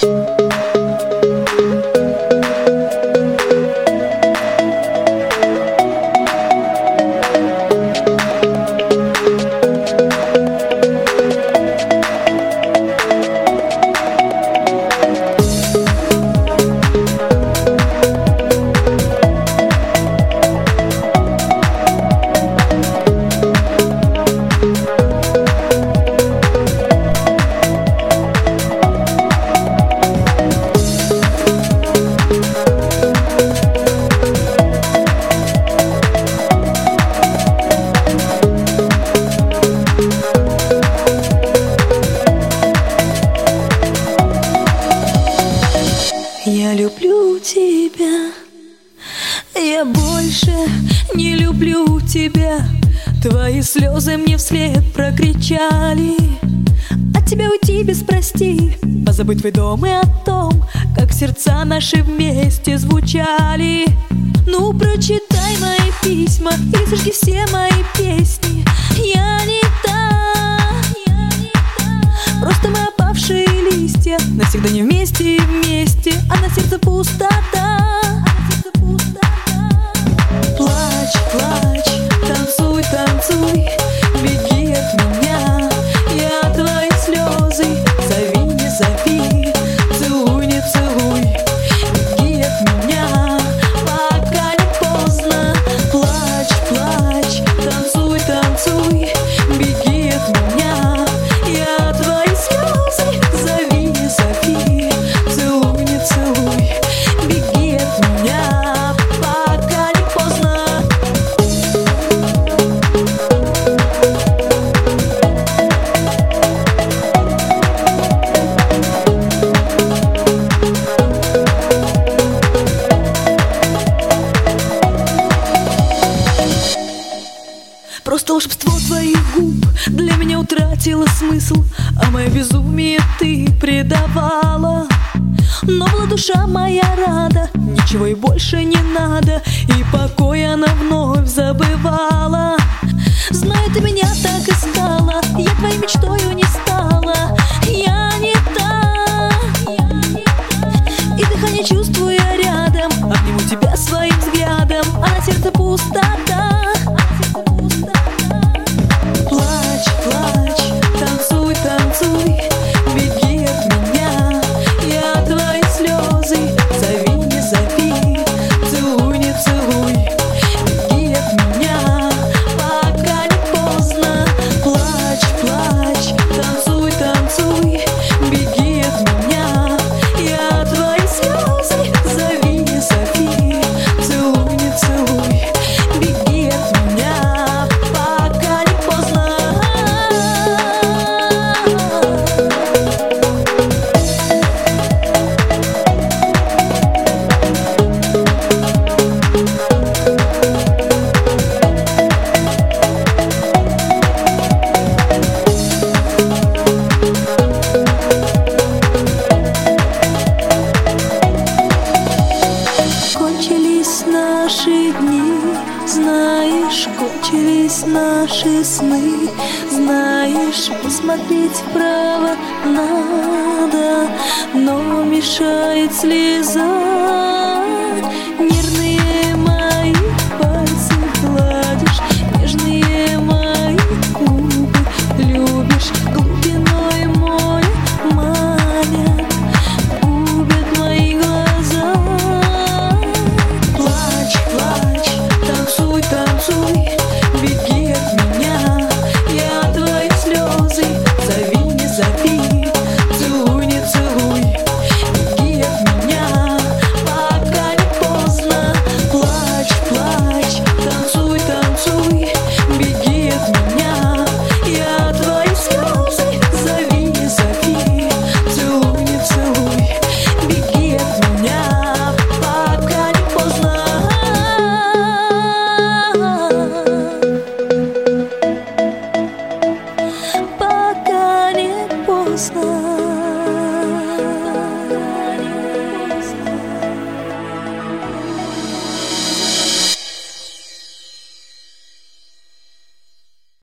Я люблю тебя, я больше не люблю тебя. Твои слезы мне вслед прокричали: от тебя уйти без прости, позабыть твой дом и о том, как сердца наши вместе звучали. Ну прочитай мои письма и сожги все мои песни. Я не та, просто мы опавшие листья, навсегда не вместе и вместе, а на сердце пустота. Плачь, плачь, танцуй, танцуй, беги от меня. Я твои слезы, зови, не зови, целуй, не целуй, беги от меня, пока не поздно. Плачь, плачь, танцуй, танцуй, беги от меня. Я твои слезы, зови, не зови, целуй, не целуй, беги от меня, пока не поздно. Просто волшебство твоих губ для меня утратило смысл, а мое безумие ты предавала. Но была душа моя рада, ничего и больше не надо, и покой она вновь забывала. Знаю, ты меня так искала, я твоей мечтою не стала. Я не та, и дыхание чувствую я рядом, обниму тебя своим взглядом, а на сердце пустота. Плачь, плачь, танцуй, танцуй, беги от меня. Я твои слезы, зови, не зови, целуй, не целуй, беги от меня, пока не поздно. Плачь, плачь, танцуй, танцуй, беги от меня. Я твои слезы, зови, не зови, целуй, не целуй, беги от меня, пока не поздно. Кончились наши дни, знаешь, кончились наши сны. Знаешь, посмотреть вправо надо, но мешает слеза. Нервные мои пальцы гладишь, нежные мои губы любишь, глубиной море манят, губят мои глаза. Плачь, плачь, танцуй, танцуй,